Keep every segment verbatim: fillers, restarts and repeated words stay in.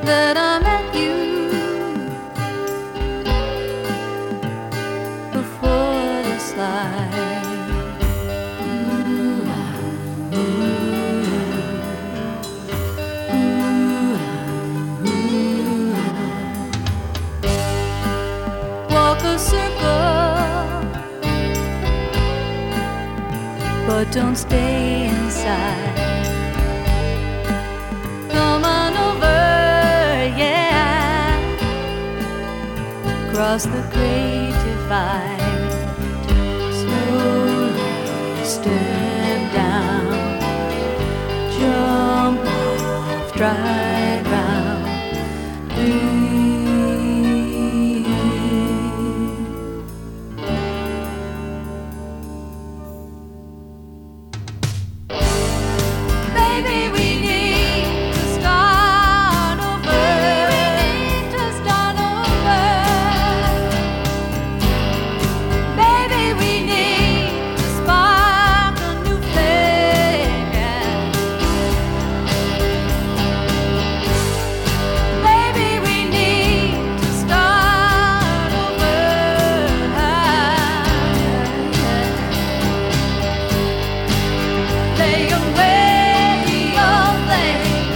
that I met you before the slide. Ooh, ah, ooh, ooh, ooh. Walk a circle, but don't stay inside. Come on over, yeah, cross the great divide. Slowly step down, jump off dry ground. Breathe. Baby, we need to start over. We need to start over. Baby, we need to spark a new flame. Yeah. Baby, we need to start over. Lay away your blame.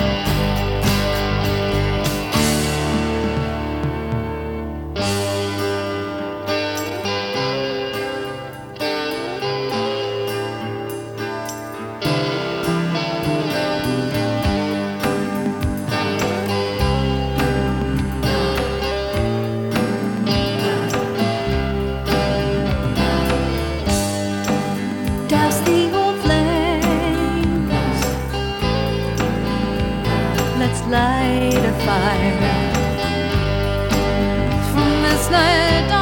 Douse the old flames. Let's light a fire from this night.